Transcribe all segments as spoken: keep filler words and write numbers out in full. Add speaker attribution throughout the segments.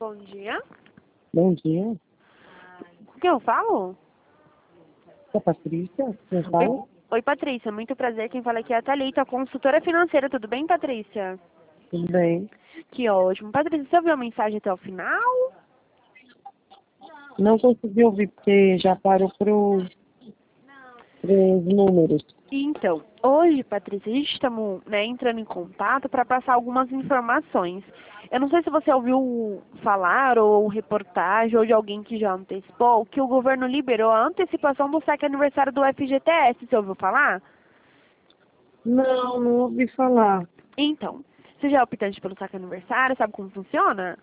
Speaker 1: bom dia.
Speaker 2: Bom dia.
Speaker 1: Com quem eu falo?
Speaker 2: Sou a Patrícia, quem
Speaker 1: Oi,
Speaker 2: fala?
Speaker 1: oi, Patrícia. Muito prazer. Quem fala aqui é a Thalita, consultora financeira. Tudo bem, Patrícia?
Speaker 2: Tudo bem?
Speaker 1: Que ótimo. Patrícia, você ouviu a mensagem até o final?
Speaker 2: Não consegui ouvir porque já parou para os números.
Speaker 1: Então, hoje, Patrícia, a gente estamos, né, entrando em contato para passar algumas informações. Eu não sei se você ouviu falar ou reportagem ou de alguém que já antecipou que o governo liberou a antecipação do saque aniversário do F G T S. Você ouviu falar?
Speaker 2: Não, não ouvi falar.
Speaker 1: Então, você já é optante pelo saque aniversário? Sabe como funciona?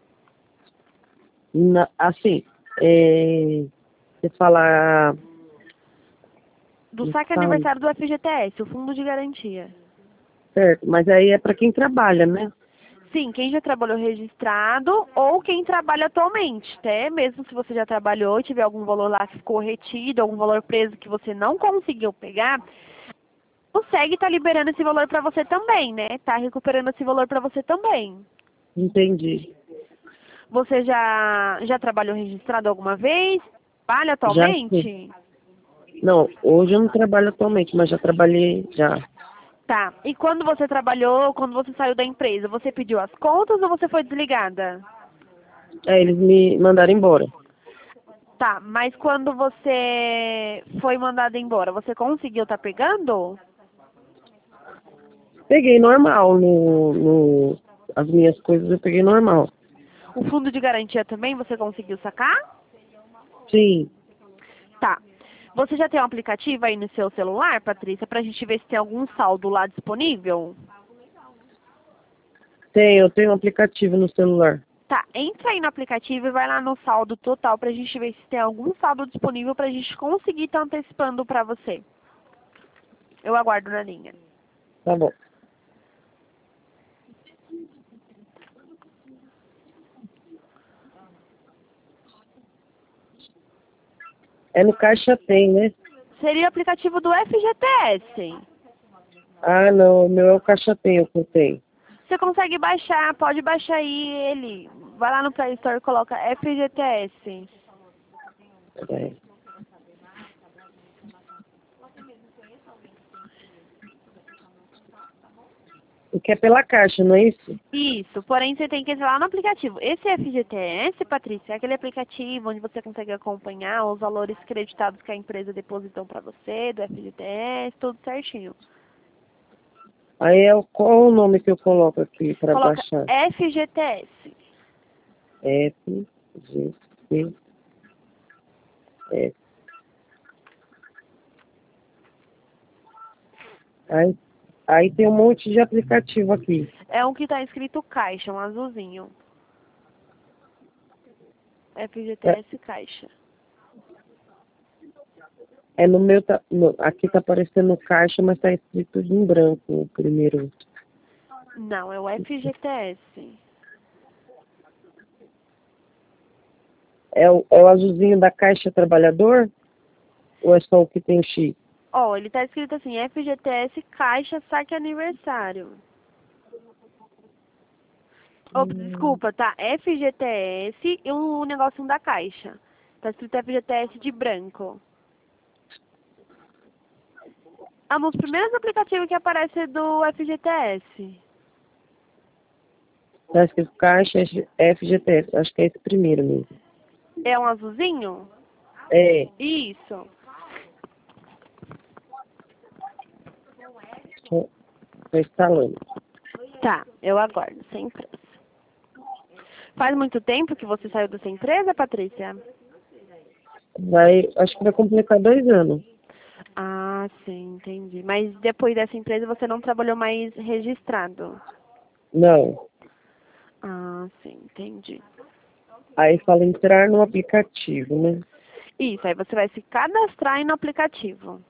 Speaker 2: Na- assim, é, você falar.
Speaker 1: Do saque
Speaker 2: Fala,
Speaker 1: aniversário do F G T S, o Fundo de Garantia.
Speaker 2: certo, mas aí é para quem trabalha, né?
Speaker 1: Sim, quem já trabalhou registrado ou quem trabalha atualmente, até mesmo se você já trabalhou e tiver algum valor lá que ficou retido, algum valor preso que você não conseguiu pegar, consegue estar liberando esse valor para você também, né? Tá recuperando esse valor para você também.
Speaker 2: Entendi.
Speaker 1: Você já já trabalhou registrado alguma vez? Trabalha
Speaker 2: Já sim.
Speaker 1: atualmente?
Speaker 2: Não, hoje eu não trabalho atualmente, mas já trabalhei já.
Speaker 1: Tá. E quando você trabalhou, quando você saiu da empresa, você pediu as contas ou você foi desligada?
Speaker 2: Aí eles me mandaram embora.
Speaker 1: Tá, mas quando você foi mandada embora, você conseguiu tá pegando?
Speaker 2: Peguei normal no, no, as minhas coisas eu peguei normal.
Speaker 1: O fundo de garantia também você conseguiu sacar?
Speaker 2: Sim,
Speaker 1: Tá. Você já tem um aplicativo aí no seu celular, Patrícia, pra gente ver se tem algum saldo lá disponível?
Speaker 2: tem, eu tenho um aplicativo no celular.
Speaker 1: Tá, entra aí no aplicativo e vai lá no saldo total pra gente ver se tem algum saldo disponível pra gente conseguir estar antecipando pra você. Eu aguardo na linha.
Speaker 2: Tá bom. É no Caixa Tem, né?
Speaker 1: Seria o aplicativo do F G T S.
Speaker 2: Ah, não, o meu é o Caixa Tem, o que eu tenho.
Speaker 1: Você consegue baixar, pode baixar aí ele. Vai lá no Play Store e coloca F G T S.
Speaker 2: É. O que é pela Caixa, não é isso?
Speaker 1: Isso, porém você tem que entrar lá no aplicativo. Esse F G T S, Patrícia, é aquele aplicativo onde você consegue acompanhar os valores creditados que a empresa depositou para você, do F G T S, tudo certinho.
Speaker 2: Aí é o, qual o nome que eu coloco aqui para
Speaker 1: Coloca
Speaker 2: baixar?
Speaker 1: F G T S.
Speaker 2: F, G, C, S. Aí, aí tem um monte de aplicativo aqui.
Speaker 1: É um que está escrito Caixa, um azulzinho.
Speaker 2: É,
Speaker 1: F G T S Caixa.
Speaker 2: é no meu, tá, no, aqui tá aparecendo Caixa, mas tá escrito em branco o primeiro.
Speaker 1: Não, é o F G T S.
Speaker 2: É o, é o azulzinho da Caixa Trabalhador? Ou é só o que tem o X?
Speaker 1: Ó, ele tá escrito assim, F G T S Caixa Saque Aniversário. Ops,
Speaker 2: Hum,
Speaker 1: desculpa, tá? F G T S e o negocinho da Caixa. Tá escrito F G T S de branco. Ah, um dos primeiros aplicativos que aparece é do F G T S.
Speaker 2: tá escrito Caixa F G T S. Acho que é esse primeiro mesmo.
Speaker 1: É um azulzinho?
Speaker 2: É,
Speaker 1: Isso.
Speaker 2: tô, tô instalando.
Speaker 1: Tá, eu aguardo, sem pressa. Faz muito tempo que você saiu dessa empresa, Patrícia?
Speaker 2: Vai, acho que vai completar dois anos.
Speaker 1: Ah, sim, entendi. Mas depois dessa empresa você não trabalhou mais registrado?
Speaker 2: Não.
Speaker 1: Ah, sim, entendi.
Speaker 2: Aí fala entrar no aplicativo, né?
Speaker 1: Isso, aí você vai se cadastrar aí no aplicativo.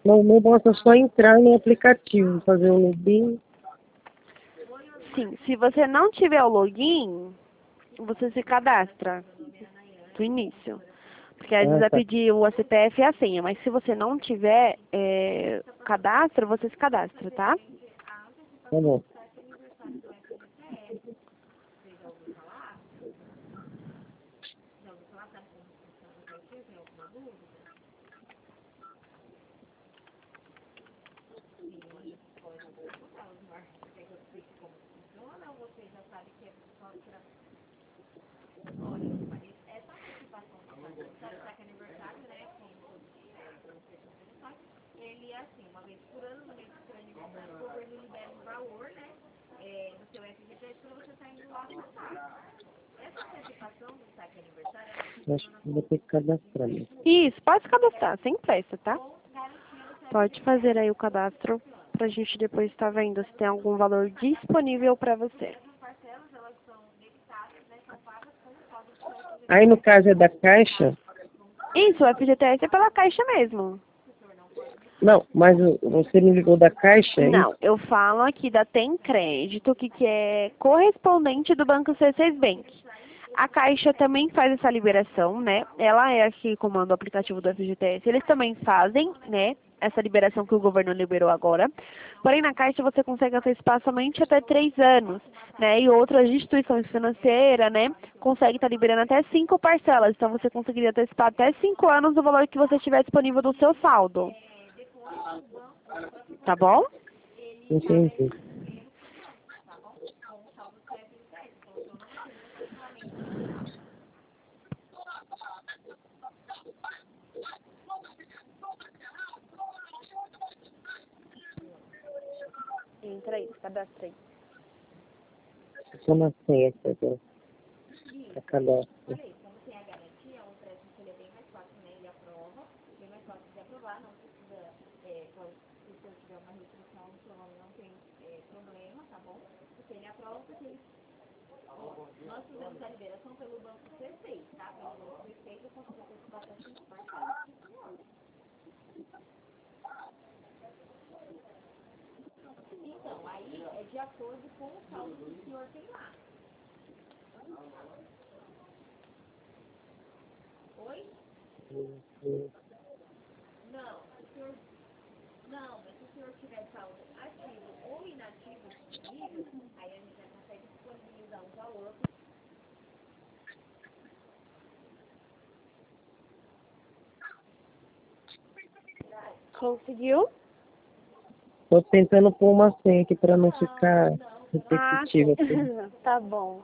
Speaker 2: Não, não basta só entrar no aplicativo, fazer o login.
Speaker 1: Sim, se você não tiver o login, você se cadastra do início. Porque às vezes
Speaker 2: Ah,
Speaker 1: vai
Speaker 2: tá.
Speaker 1: pedir o C P F e a senha, mas se você não tiver é, cadastro, você se cadastra, tá?
Speaker 2: Tá bom. Acho que vou ter que cadastrar mesmo.
Speaker 1: Isso, pode se cadastrar, sem pressa, tá? Pode fazer aí o cadastro pra gente depois estar vendo se tem algum valor disponível pra você.
Speaker 2: Aí, no caso, é da Caixa?
Speaker 1: Isso, o F G T S é pela Caixa mesmo.
Speaker 2: Não, mas o- você me ligou da Caixa, é
Speaker 1: Não,
Speaker 2: isso?
Speaker 1: eu falo aqui da Tem Crédito, que, que é correspondente do Banco C seis Bank. A Caixa também faz essa liberação, né? Ela é a que comanda o aplicativo do F G T S. Eles também fazem, né? Essa liberação que o governo liberou agora. Porém, na Caixa você consegue antecipar somente até três anos, né? E outras instituições financeiras, né? Consegue estar liberando até cinco parcelas. Então, você conseguiria antecipar até cinco anos do valor que você tiver disponível do seu saldo. Tá bom?
Speaker 2: Entendi.
Speaker 1: Entra aí, se cadastra aí.
Speaker 2: Só na senha, quer dizer, a cadastro.
Speaker 1: Conseguiu?
Speaker 2: Tô tentando pôr uma senha aqui para não ficar
Speaker 1: Ah,
Speaker 2: repetitivo aqui.
Speaker 1: tá bom.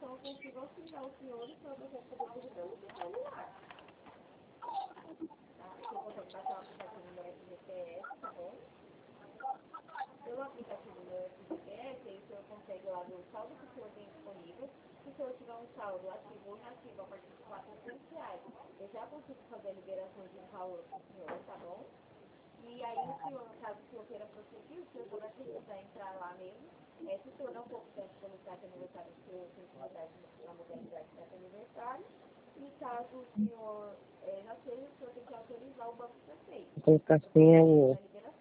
Speaker 2: Vou colocar a senha o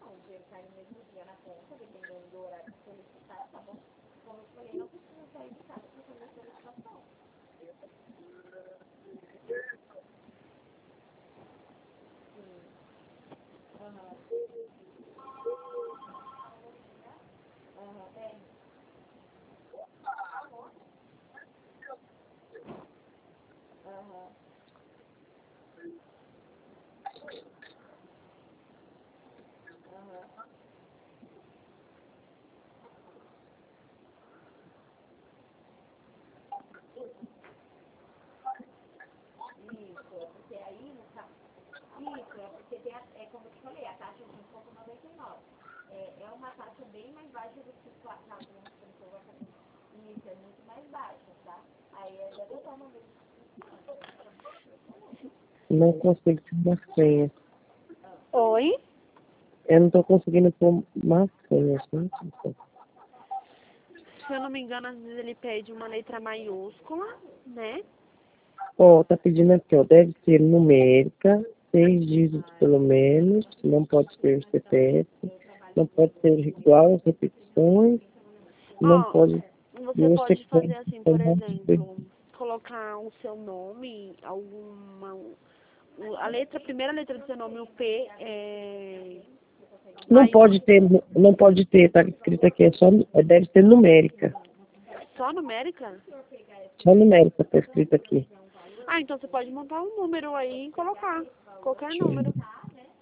Speaker 2: não consigo pôr uma senha.
Speaker 1: Oi?
Speaker 2: Eu não tô conseguindo pôr uma senha, gente.
Speaker 1: Se eu não me engano, às vezes ele pede uma letra maiúscula, né?
Speaker 2: Ó, tá pedindo aqui, ó, deve ser numérica, seis dígitos pelo menos, não pode ser C P F, não pode ser igual às repetições, não
Speaker 1: Ó,
Speaker 2: pode
Speaker 1: você
Speaker 2: ter
Speaker 1: pode fazer
Speaker 2: sequência
Speaker 1: assim, por
Speaker 2: como
Speaker 1: exemplo, colocar o seu nome, alguma. o- A letra, a primeira letra do seu nome, o P, é.
Speaker 2: não
Speaker 1: Aí,
Speaker 2: pode ter, não pode ter, tá escrito aqui, é só, deve ser numérica.
Speaker 1: só numérica?
Speaker 2: Só numérica tá escrito aqui.
Speaker 1: Ah, então você pode montar um número aí e colocar. Qualquer
Speaker 2: Deixa eu
Speaker 1: número.
Speaker 2: ver.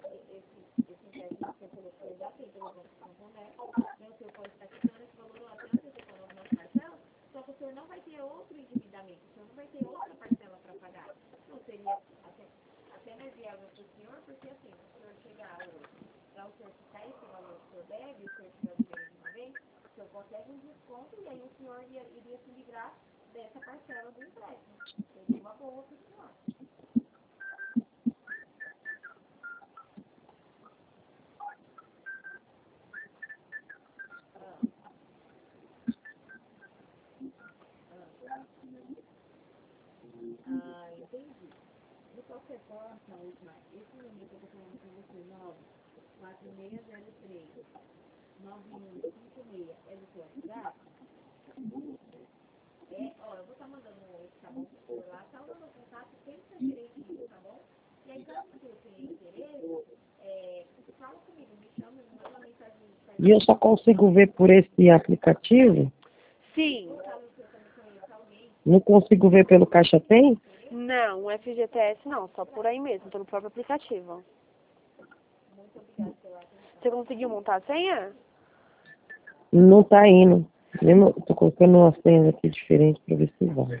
Speaker 2: E eu só consigo ver por esse aplicativo?
Speaker 1: Sim.
Speaker 2: Não consigo ver pelo Caixa Tem?
Speaker 1: Não, o F G T S não, só por aí mesmo, pelo próprio aplicativo. Você conseguiu montar a senha?
Speaker 2: Não tá indo. Mesmo, tô colocando uma senha aqui diferente para ver se vai.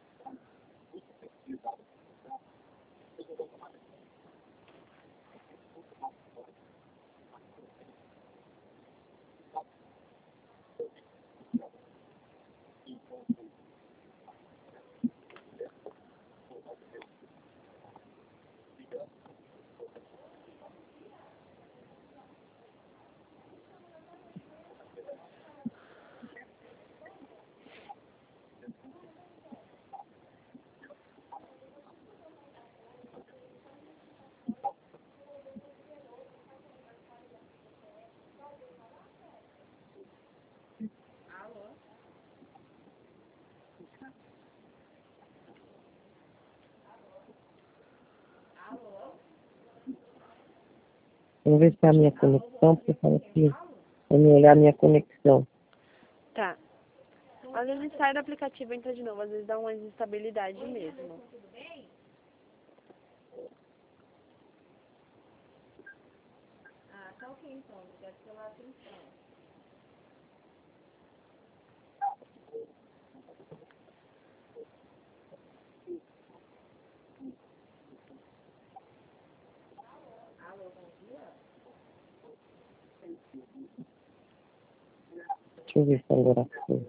Speaker 2: Vamos ver se é a minha conexão, porque fala aqui. Vamos olhar a minha conexão.
Speaker 1: Tá. Às vezes sai do aplicativo e entra de novo, às vezes dá uma instabilidade mesmo.
Speaker 2: Deixa eu ver se agora foi.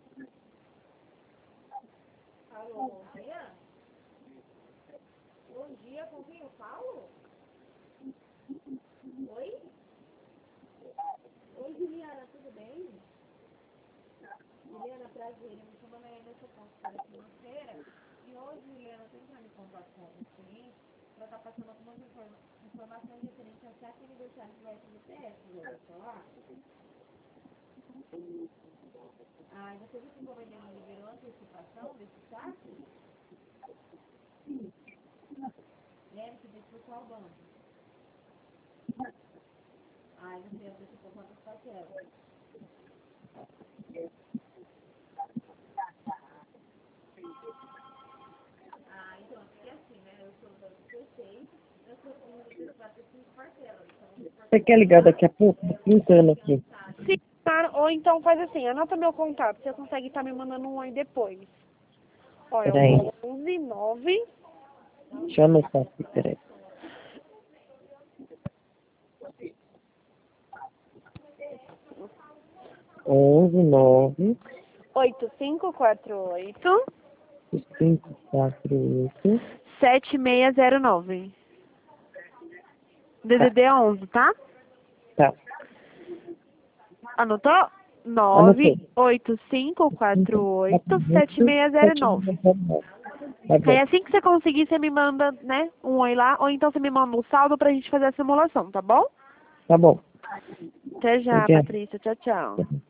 Speaker 2: Você quer ligar daqui a pouco? Tô pintando aqui.
Speaker 1: Sim, claro. Ou então faz assim, anota meu contato, você consegue estar me mandando um oi depois. Ó, é
Speaker 2: Peraí.
Speaker 1: o onze nove.
Speaker 2: Deixa eu anotar aqui, peraí. onze, nove,
Speaker 1: oito cinco quatro oito,
Speaker 2: cinco, quatro, oito.
Speaker 1: sete seis zero nove. D D D onze, tá?
Speaker 2: Tá.
Speaker 1: Anotou?
Speaker 2: Anotei.
Speaker 1: nove oito cinco quatro oito sete seis zero nove.
Speaker 2: Tá bom.
Speaker 1: Aí assim que você conseguir, você me manda, né, um oi lá, ou então você me manda um saldo pra gente fazer a simulação, tá bom?
Speaker 2: Tá bom.
Speaker 1: Até já,
Speaker 2: Até.
Speaker 1: Patrícia. Tchau, tchau.